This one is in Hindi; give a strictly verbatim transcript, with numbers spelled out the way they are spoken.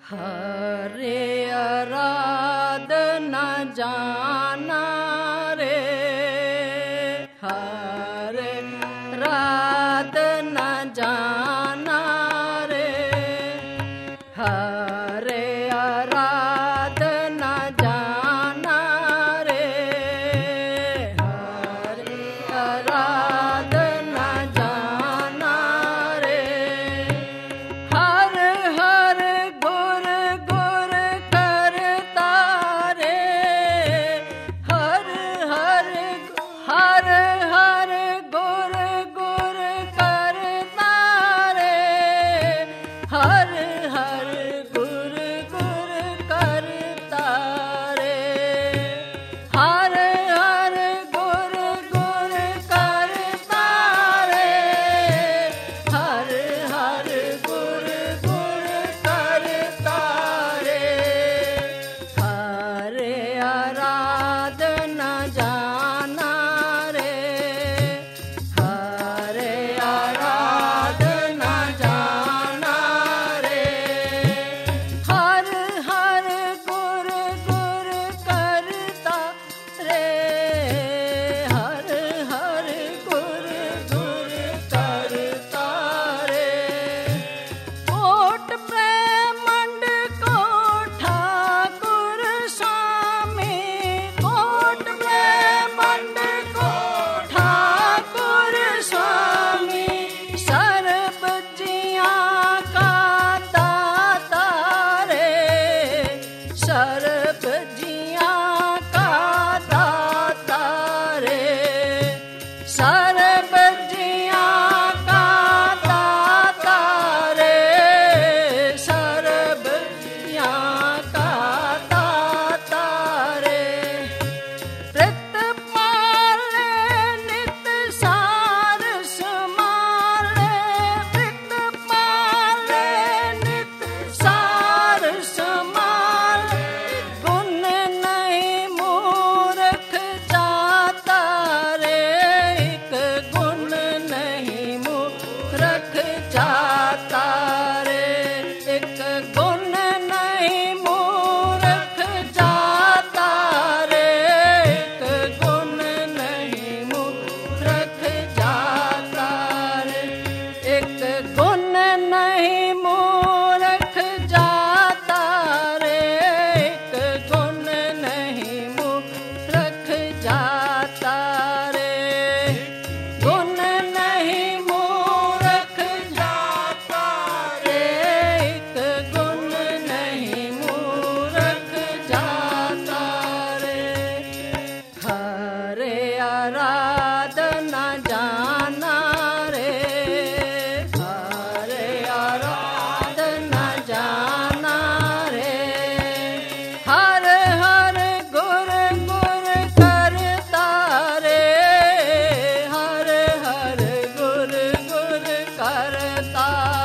हरे आराधना जाना रे, हरे आराधना जाना रे, हरे आराधना जाना रे, हरे आराधना जाना रे। हर हर गुर गुर करता रे, हर हर हर हर गुर गुर करता रे, हर हर गुर गुर करता रे, हर हर गुर गुर करता रे, हर हर गुर गुर करता रे। हरे आराधना जाना रे, हरे आराधना जाना रे, हर हर गुर गुर करता रे, हर हर गुर गुर करता रे। कोट ब्रह्मांड को ठाकुर स्वामी, कोट ब्रह्मांड को ठाकुर स्वामी, सर्व जियां का दाता रे, सर्व जियां का दाता रे, सर्व जियां का दाता रे, सर्व जियां का दाता रे। कृत पाले नित सार समाले, कृत पाले नित सार समाले, गुण नहीं मूर्ख जाता रे, एक गुण नहीं मूर्ख जाता रे, एक गुण नहीं मूर्ख जाता रे, एक गुण नहीं मूर्ख जाता रे, एक गुण नहीं मूर्ख जाता रे, एक गुण नहीं मूर्ख जाता रे, गुण नहीं मूर्ख जाता रे, एक गुण नहीं मूर्ख जाता रे। हरे आराधना जाना रे, हरे आराधना जाना रे, हर हर गुर गुर करता रे, हर हर गुर गुर करता